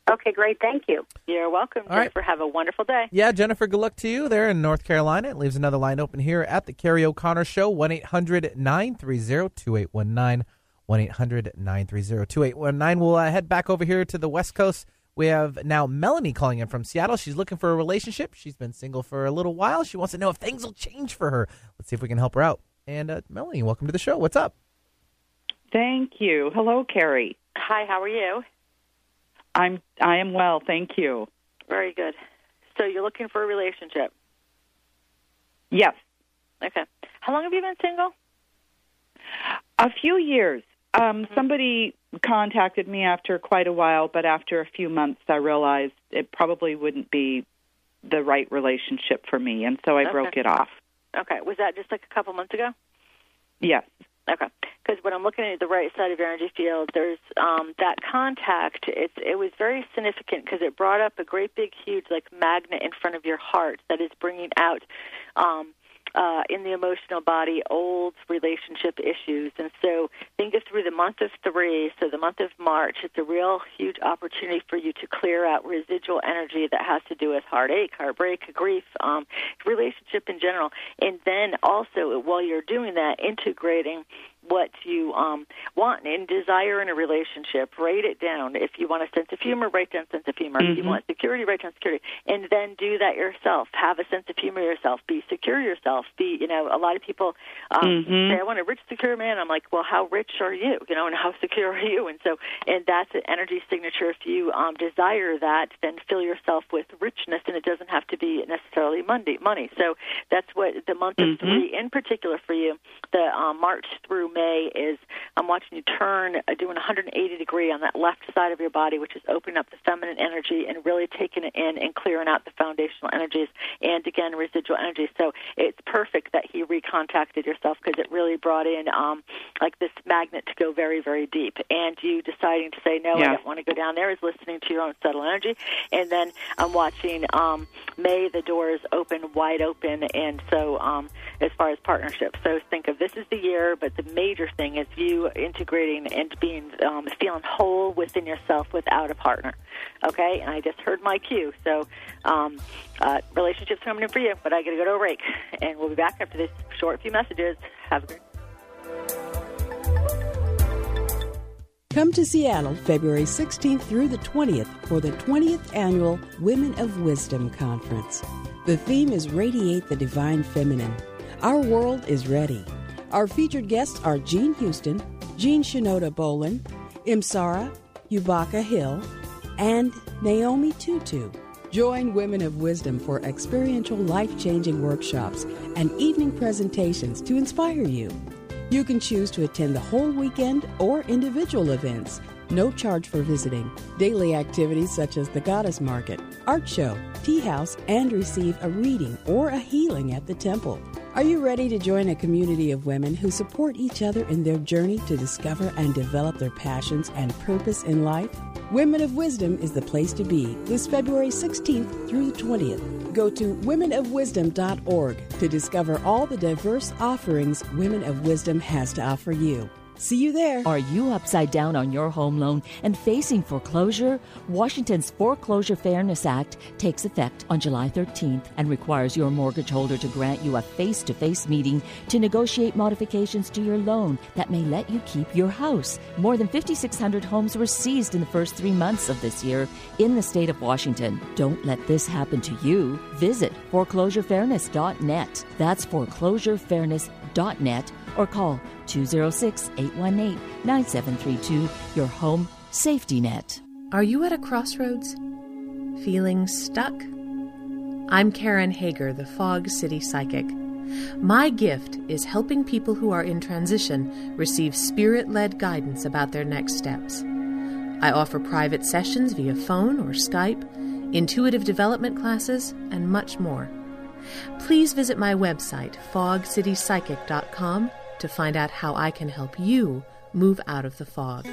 Okay, great. Thank you. You're welcome, All right. Jennifer. Have a wonderful day. Yeah, Jennifer, good luck to you there in North Carolina. It leaves another line open here at the Carrie O'Connor Show, one eight hundred nine three zero two eight one nine, one eight hundred nine three zero two eight one nine. We'll uh, head back over here to the West Coast. We have now Melanie calling in from Seattle. She's looking for a relationship. She's been single for a little while. She wants to know if things will change for her. Let's see if we can help her out. And uh, Melanie, welcome to the show. What's up? Thank you. Hello, Carrie. Hi, how are you? I'm I am well, thank you. Very good. So you're looking for a relationship? Yes. Okay. How long have you been single? A few years. Um, mm-hmm. Somebody contacted me after quite a while, but after a few months I realized it probably wouldn't be the right relationship for me, and so I okay. broke it off. Okay. Was that just like a couple months ago? Yes. Okay, because when I'm looking at the right side of your energy field, there's um, that contact. It's, it was very significant because it brought up a great big, huge, like magnet in front of your heart that is bringing out um, uh, in the emotional body old relationship issues. And so think of through the month of three, so the month of March, it's a real huge opportunity for you to clear out residual energy that has to do with heartache, heartbreak, grief, um, relationship in general. And then also, while you're doing that, integrating what you um, want and desire in a relationship. Write it down. If you want a sense of humor, write down sense of humor. Mm-hmm. If you want security, write down security. And then do that yourself. Have a sense of humor yourself. Be secure yourself. Be, you know, a lot of people um, mm-hmm. say, I want a rich, secure man. I'm like, well, how rich are you? You know, and how secure are you? And so, and that's an energy signature. If you um, desire that, then fill yourself with richness, and it doesn't have to be necessarily money. money. So that's what the month mm-hmm. of three in particular for you, the um, March through May is I'm watching you turn, uh, doing one hundred eighty degree on that left side of your body, which is opening up the feminine energy and really taking it in and clearing out the foundational energies and, again, residual energy. So it's perfect that he recontacted yourself because it really brought in um, like this magnet to go very, very deep. And you deciding to say, no, yeah. I don't want to go down there is listening to your own subtle energy. And then I'm watching um, May, the doors open wide open. And so um, as far as partnerships, so think of this is the year, but the major thing is you integrating and being um, feeling whole within yourself without a partner. Okay, and I just heard my cue. So um, uh, relationships coming in for you, but I got to go to a break, and we'll be back after this short few messages. Have a great. Come to Seattle February sixteenth through the twentieth for the twentieth Annual Women of Wisdom Conference. The theme is Radiate the Divine Feminine. Our world is ready. Our featured guests are Jean Houston, Jean Shinoda Bolin, Imsara, Yubaka Hill, and Naomi Tutu. Join Women of Wisdom for experiential life-changing workshops and evening presentations to inspire you. You can choose to attend the whole weekend or individual events. No charge for visiting. Daily activities such as the Goddess Market, art show, tea house, and receive a reading or a healing at the temple. Are you ready to join a community of women who support each other in their journey to discover and develop their passions and purpose in life? Women of Wisdom is the place to be this February sixteenth through the twentieth. Go to women of wisdom dot org to discover all the diverse offerings Women of Wisdom has to offer you. See you there. Are you upside down on your home loan and facing foreclosure? Washington's Foreclosure Fairness Act takes effect on July thirteenth and requires your mortgage holder to grant you a face-to-face meeting to negotiate modifications to your loan that may let you keep your house. More than fifty-six hundred homes were seized in the first three months of this year in the state of Washington. Don't let this happen to you. Visit foreclosure fairness dot net. That's foreclosure fairness dot net. Or call two oh six, eight one eight, nine seven three two, your home safety net. Are you at a crossroads? Feeling stuck? I'm Karen Hager, the Fog City Psychic. My gift is helping people who are in transition receive spirit-led guidance about their next steps. I offer private sessions via phone or Skype, intuitive development classes, and much more. Please visit my website, fog city psychic dot com, to find out how I can help you move out of the fog.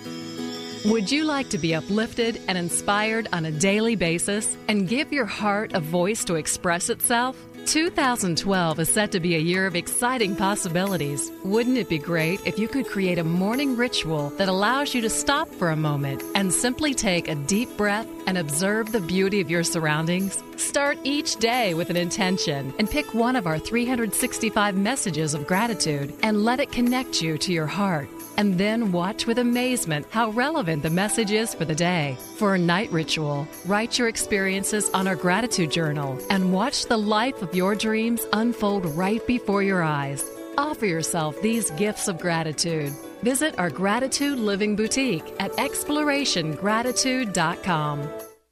Would you like to be uplifted and inspired on a daily basis and give your heart a voice to express itself? two thousand twelve is set to be a year of exciting possibilities. Wouldn't it be great if you could create a morning ritual that allows you to stop for a moment and simply take a deep breath and observe the beauty of your surroundings? Start each day with an intention and pick one of our three hundred sixty-five messages of gratitude and let it connect you to your heart. And then watch with amazement how relevant the message is for the day. For a night ritual, write your experiences on our gratitude journal and watch the life of your dreams unfold right before your eyes. Offer yourself these gifts of gratitude. Visit our Gratitude Living Boutique at exploration gratitude dot com.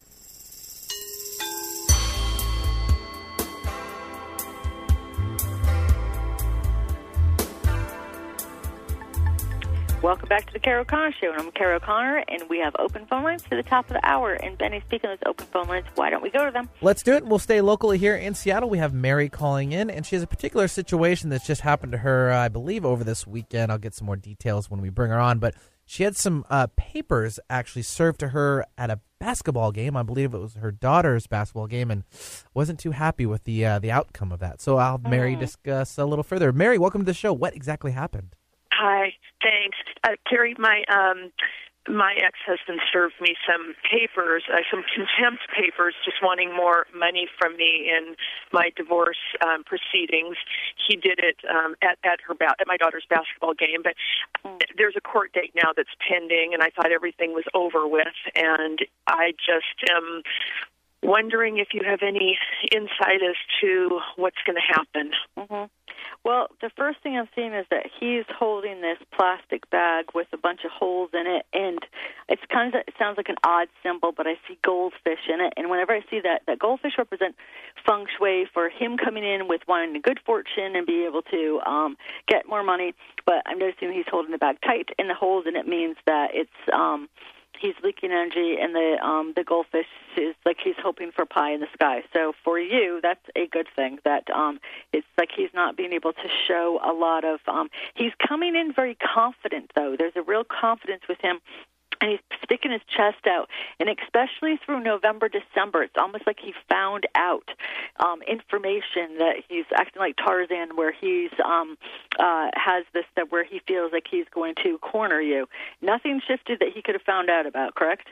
Welcome back to the Carol O'Connor Show, and I'm Carol O'Connor, and we have open phone lines to the top of the hour. And Benny, speaking of those open phone lines, why don't we go to them? Let's do it. We'll stay locally here in Seattle. We have Mary calling in, and she has a particular situation that's just happened to her, uh, I believe, over this weekend. I'll get some more details when we bring her on, but she had some uh, papers actually served to her at a basketball game. I believe it was her daughter's basketball game, and wasn't too happy with the uh, the outcome of that. So I'll have Mary mm. discuss a little further. Mary, welcome to the show. What exactly happened? Hi, thanks. Uh, Carrie, my um, my ex-husband served me some papers, uh, some contempt papers, just wanting more money from me in my divorce um, proceedings. He did it um, at at her ba- at my daughter's basketball game, but there's a court date now that's pending, and I thought everything was over with, and I just am wondering if you have any insight as to what's going to happen. Mm-hmm. Well, the first thing I'm seeing is that he's holding this plastic bag with a bunch of holes in it, and it's kind of it sounds like an odd symbol, but I see goldfish in it. And whenever I see that, that goldfish represent feng shui for him coming in with wanting a good fortune and be able to um, get more money. But I'm noticing he's holding the bag tight, and the holes in it means that it's um, he's leaking energy, and the um, the goldfish is like he's hoping for pie in the sky. So for you, that's a good thing. That um, it's like he's not being able to show a lot of. Um, he's coming in very confident, though. There's a real confidence with him. And he's sticking his chest out, and especially through November, December, it's almost like he found out um, information that he's acting like Tarzan, where he's um, uh, has this that where he feels like he's going to corner you. Nothing shifted that he could have found out about, correct?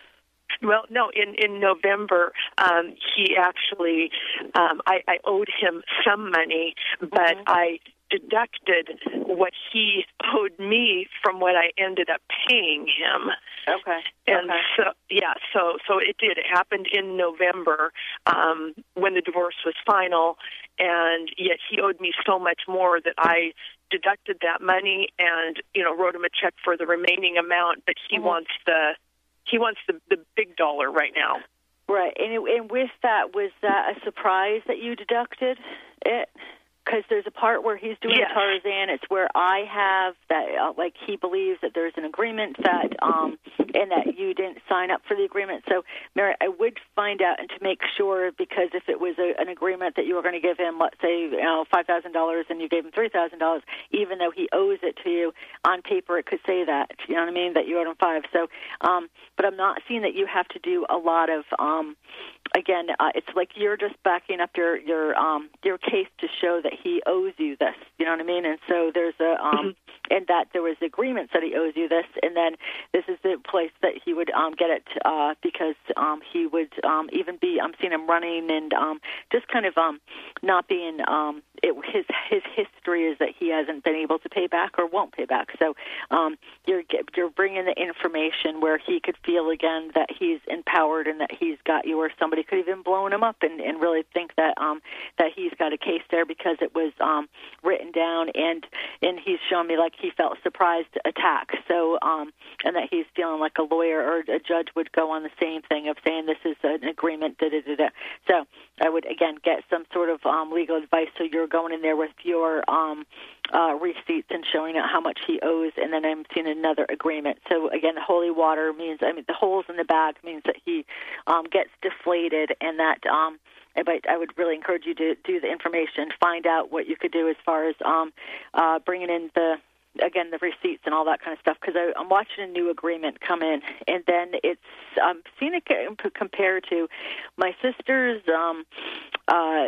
Well, no, in, in November, um, he actually, um, I, I owed him some money, but mm-hmm. I deducted what he owed me from what I ended up paying him. Okay. And okay. so, yeah, so so it did. It happened in November um, when the divorce was final, and yet he owed me so much more that I deducted that money and, you know, wrote him a check for the remaining amount, but he mm-hmm. wants the he wants the, the big dollar right now. Right. And, it, and with that, was that a surprise that you deducted it? Because there's a part where he's doing yes. Tarzan. It's where I have that, uh, like he believes that there's an agreement that, um, and that you didn't sign up for the agreement. So, Mary, I would find out and to make sure, because if it was a, an agreement that you were going to give him, let's say, you know, five thousand dollars and you gave him three thousand dollars, even though he owes it to you, on paper it could say that, you know what I mean, that you owed him five. So, um, but I'm not seeing that you have to do a lot of, um, again, uh, it's like you're just backing up your, your, um, your case to show that he owes you this, you know what I mean? And so there's a, um, mm-hmm. and that there was agreements that he owes you this, and then this is the place that he would um, get it uh, because um, he would um, even be, I'm seeing him running and um, just kind of um, not being, um, it, his his history is that he hasn't been able to pay back or won't pay back. So um, you're you're bringing the information where he could feel again that he's empowered and that he's got you, or somebody could even blown him up and, and really think that um, that he's got a case there because it was um, written down, and and he's shown me like he felt surprised attack. So um, and that he's feeling like a lawyer or a judge would go on the same thing of saying this is an agreement. Da da da da. So I would again get some sort of um, legal advice. So you're going in there with your um, uh, receipts and showing out how much he owes, and then I'm seeing another agreement. So again, the holy water means, I mean, the holes in the bag means that he um, gets deflated, and that. Um, But I would really encourage you to do the information, find out what you could do as far as um, uh, bringing in the, again, the receipts and all that kind of stuff, because I'm watching a new agreement come in, and then it's I'm seeing it compared to my sister's um, uh,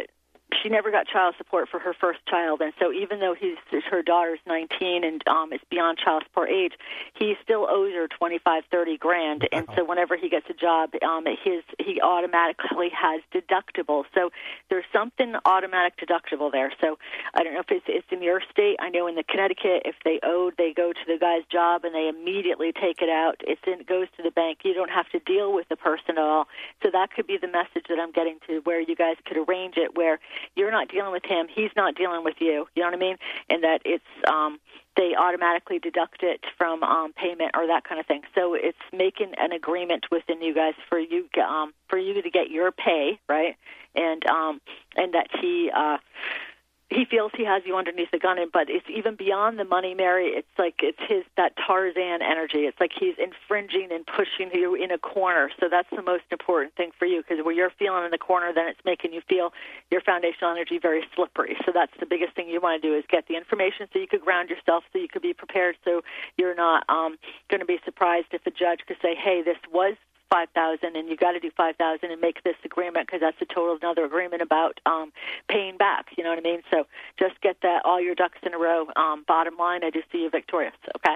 she never got child support for her first child, and so even though he's her daughter's nineteen and um, is beyond child support age, he still owes her twenty-five, thirty grand. And so whenever he gets a job, um, his he automatically has deductible. So there's something automatic deductible there. So I don't know if it's, it's in your state. I know in the Connecticut, if they owed, they go to the guy's job and they immediately take it out. It's in, it goes to the bank. You don't have to deal with the person at all. So that could be the message that I'm getting to, where you guys could arrange it where you're not dealing with him, he's not dealing with you. You know what I mean? And that it's um, they automatically deduct it from um, payment or that kind of thing. So it's making an agreement within you guys for you um, for you to get your pay, right? And um, and that he. Uh, He feels he has you underneath the gun, but it's even beyond the money, Mary. It's like it's his that Tarzan energy. It's like he's infringing and pushing you in a corner. So that's the most important thing for you, because when you're feeling in the corner, then it's making you feel your foundational energy very slippery. So that's the biggest thing you want to do, is get the information so you could ground yourself, so you could be prepared, so you're not um, going to be surprised if a judge could say, hey, this was five thousand and you got to do five thousand and make this agreement, because that's a total another agreement about um, paying back. You know what I mean? So just get that all your ducks in a row. Um, bottom line, I just see you victorious. Okay.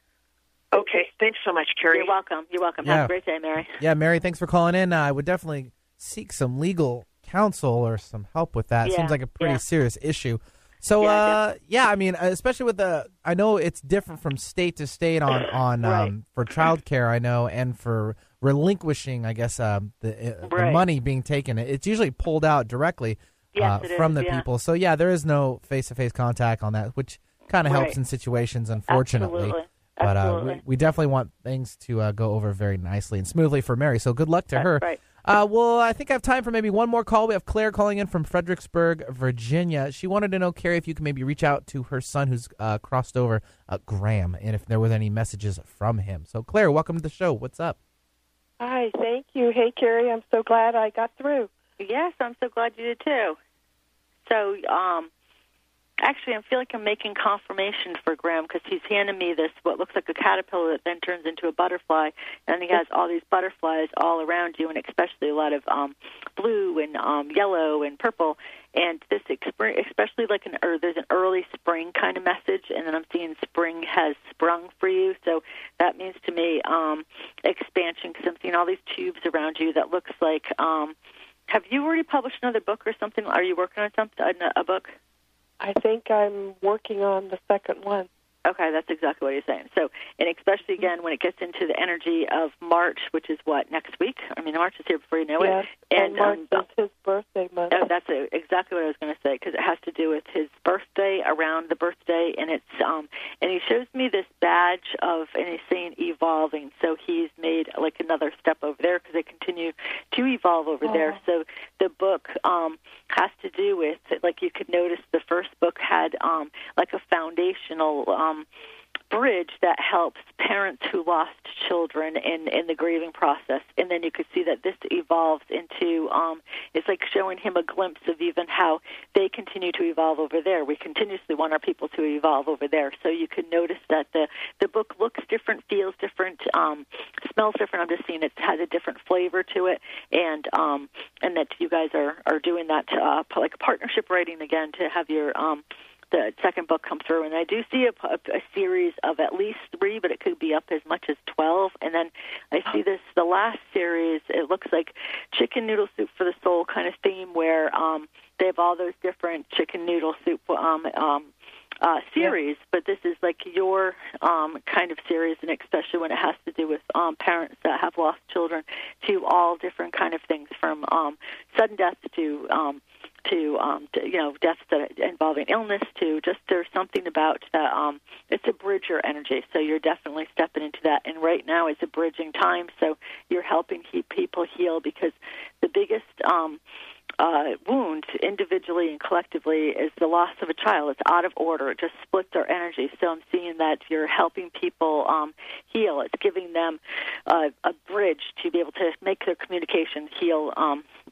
Okay. Thanks so much, Carrie. You're welcome. You're welcome. Yeah. Have a great day, Mary. Yeah, Mary, thanks for calling in. Uh, I would definitely seek some legal counsel or some help with that. It Yeah. seems like a pretty Yeah. serious issue. So, Yeah, uh, yeah, I mean, especially with the, I know it's different from state to state on, on Right. um, for child care, I know, and for relinquishing, I guess, um, the, uh, the Right. money being taken. It's usually pulled out directly Yes, uh, it from is, the yeah. people. So, yeah, there is no face-to-face contact on that, which kind of helps Right. in situations, unfortunately. Absolutely. But uh, Absolutely. we, we definitely want things to uh, go over very nicely and smoothly for Mary. So good luck to That's her. right. Uh, well, I think I have time for maybe one more call. We have Claire calling in from Fredericksburg, Virginia. She wanted to know, Carrie, if you can maybe reach out to her son who's uh, crossed over, uh, Graham, and if there was any messages from him. So, Claire, welcome to the show. What's up? Hi, thank you. Hey, Carrie, I'm so glad I got through. Yes, I'm so glad you did too. So, um, actually, I feel like I'm making confirmation for Graham, because he's handing me this, what looks like a caterpillar that then turns into a butterfly, and he has all these butterflies all around you, and especially a lot of um, blue and um, yellow and purple. And this, exp- especially like an, or there's an early spring kind of message, and then I'm seeing spring has sprung for you. So that means to me um, expansion, because I'm seeing all these tubes around you that looks like. Um, have you already published another book or something? Are you working on something, a book? I think I'm working on the second one. Okay, that's exactly what he's saying. So, and especially again when it gets into the energy of March, which is what, next week? I mean, March is here before you know yes, it. And March um, is his birthday month. Oh, that's a, exactly what I was going to say, because it has to do with his birthday, around the birthday, and it's um, and he shows me this badge of, and he's saying evolving. So he's made like another step over there, because they continue to evolve over oh. there. So the book um, has to do with, like you could notice, the first book had um, like a foundational. Um, Um, bridge that helps parents who lost children in, in the grieving process. And then you could see that this evolves into, um, it's like showing him a glimpse of even how they continue to evolve over there. We continuously want our people to evolve over there. So you can notice that the, the book looks different, feels different, um, smells different. I'm just seeing it has a different flavor to it. And um, and that you guys are, are doing that, uh, like partnership writing again, to have your um, the second book come through. And I do see a, a, a series of at least three, but it could be up as much as twelve. And then I see this, the last series, it looks like Chicken Noodle Soup for the Soul kind of theme, where um, they have all those different chicken noodle soup um, um, uh, series, yeah. But this is like your um, kind of series, and especially when it has to do with um, parents that have lost children, to all different kind of things, from um, sudden death to um, to, um, to, you know, deaths that involving illness, to just there's something about that. Um, it's a bridger energy, so you're definitely stepping into that. And right now is a bridging time, so you're helping keep people heal, because the biggest um, uh, wound individually and collectively is the loss of a child. It's out of order. It just splits our energy. So I'm seeing that you're helping people um, heal. It's giving them uh, a bridge to be able to make their communication heal um,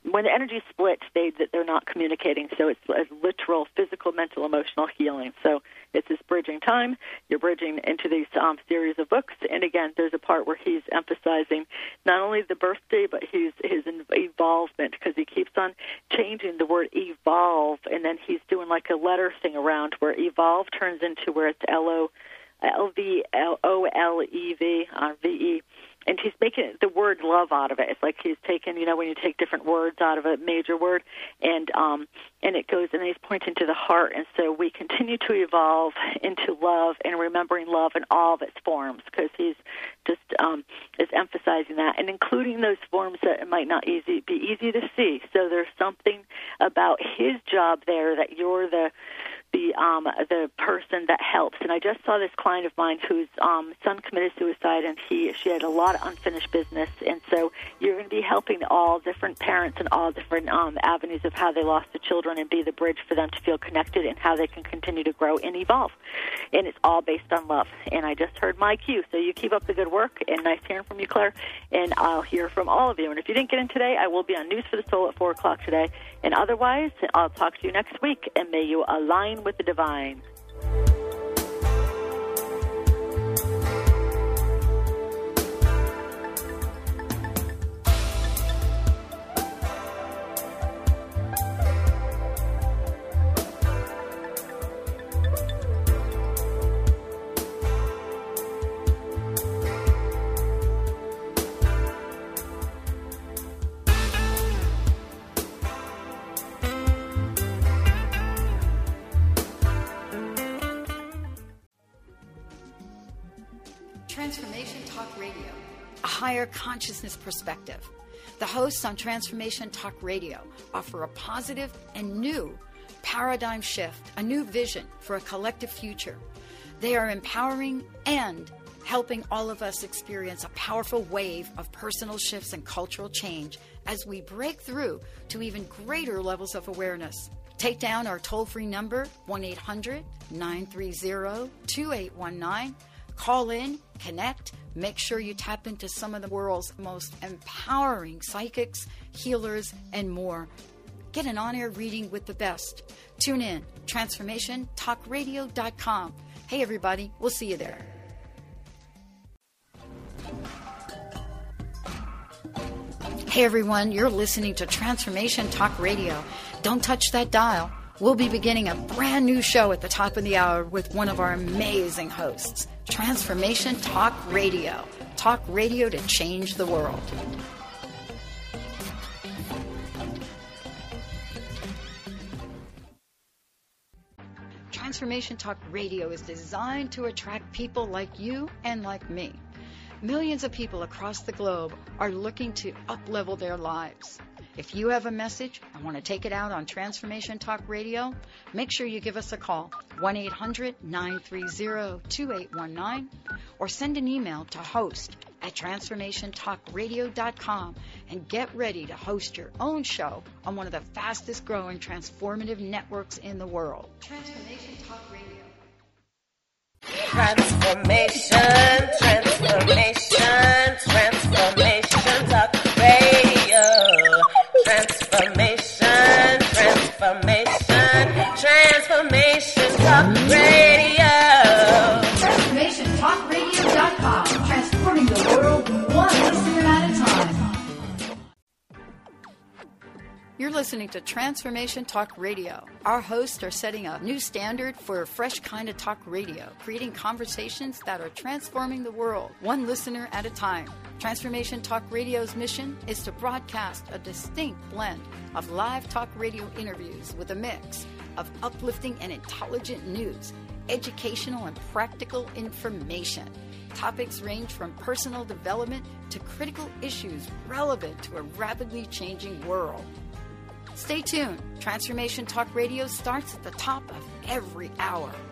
when the energy splits, they they're not communicating. So it's a literal physical, mental, emotional healing. So it's this bridging time. You're bridging into these um, series of books. And again, there's a part where he's emphasizing not only the birthday, but his his evolvement, because he keeps on changing the word evolve, and then he's doing like a letter thing around where evolve turns into where it's L O L V O L E V uh, V E. And he's making the word love out of it. It's like he's taken, you know, when you take different words out of a major word, and um, and it goes, and he's pointing to the heart. And so we continue to evolve into love and remembering love in all of its forms, because he's just um, is emphasizing that and including those forms that it might not easy be easy to see. So there's something about his job there that you're the the um, the person that helps. And I just saw this client of mine whose um, son committed suicide, and he she had a lot of unfinished business. And so you're going to be helping all different parents and all different um, avenues of how they lost the children, and be the bridge for them to feel connected and how they can continue to grow and evolve. And it's all based on love. And I just heard my cue. So you keep up the good work, and nice hearing from you, Claire. And I'll hear from all of you. And if you didn't get in today, I will be on News for the Soul at four o'clock today. And otherwise, I'll talk to you next week, and may you align with the divine. Transformation Talk Radio, a higher consciousness perspective. The hosts on Transformation Talk Radio offer a positive and new paradigm shift, a new vision for a collective future. They are empowering and helping all of us experience a powerful wave of personal shifts and cultural change as we break through to even greater levels of awareness. Take down our toll-free number, one eight hundred nine three zero two eight one nine. Call in, connect, make sure you tap into some of the world's most empowering psychics, healers, and more. Get an on-air reading with the best. Tune in, transformation talk radio dot com. Hey, everybody, we'll see you there. Hey, everyone, you're listening to Transformation Talk Radio. Don't touch that dial. We'll be beginning a brand new show at the top of the hour with one of our amazing hosts. Transformation Talk Radio. Talk radio to change the world. Transformation Talk Radio is designed to attract people like you and like me. Millions of people across the globe are looking to up-level their lives. If you have a message and want to take it out on Transformation Talk Radio, make sure you give us a call, one eight hundred nine three zero two eight one nine, or send an email to host at transformation talk radio dot com and get ready to host your own show on one of the fastest growing transformative networks in the world. Transformation Talk Radio. Transformation, transformation, transformation talk radio. Transformation, transformation, transformation talk radio. transformation talk radio dot com, transforming the world one listener at a time. You're listening to Transformation Talk Radio. Our hosts are setting a new standard for a fresh kind of talk radio, creating conversations that are transforming the world, one listener at a time. Transformation Talk Radio's mission is to broadcast a distinct blend of live talk radio interviews with a mix of uplifting and intelligent news, educational and practical information. Topics range from personal development to critical issues relevant to a rapidly changing world. Stay tuned. Transformation Talk Radio starts at the top of every hour.